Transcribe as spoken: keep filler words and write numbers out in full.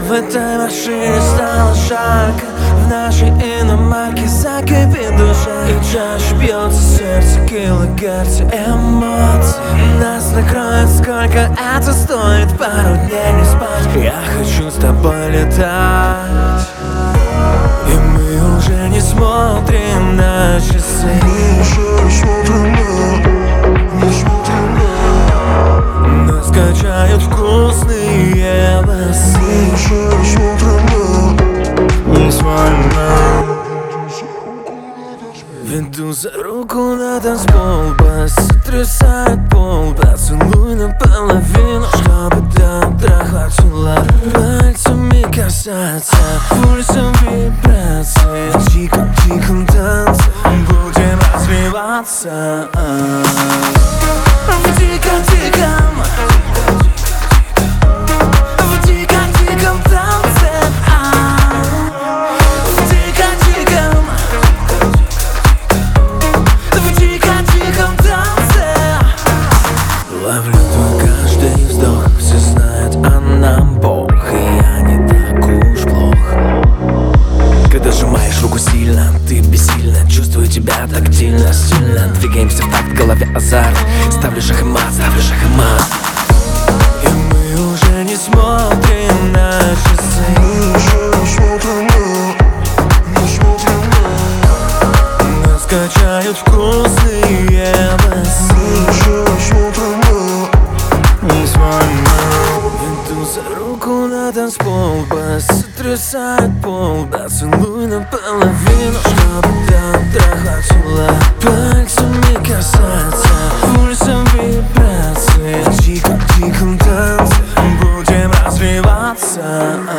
В этой машине стало жарко, в нашей иномарке закипит душа, и чаще бьется сердце, килогерцы эмоций. Нас накроет, сколько это стоит, пару дней не спать. Я хочу с тобой летать, и мы уже не смотрим на часы. Нас качают вкусные басы. Веду за руку на танцпол, бас сотрясает пол. Поцелуй наполовину, чтобы до утра хватило. Пальцами касаться, пульсом вибрации. В тихом-тихом танце будем развиваться. В тихом-тихом, в тихом-тихом танце. В тихом-тихом, в тихом-тихом танце. Ловлю твой каждый вздох, все знают о нам Бог, и я не так уж плох. Когда сжимаешь руку сильно, ты бессильно. Чувствую тебя тактильно, стильно. Двигаемся в такт, в голове азарт. Ставлю шаг и мат, ставлю шаг и мат. И мы уже не смотрим на часы. Нас качают вкусные басы. Веду за руку на танцпол, бас сотрясает пол. Поцелуй наполовину, чтобы до утра хватило. Пальцами касаться, пульсом вибрации. В тихом-тихом танце будем развиваться.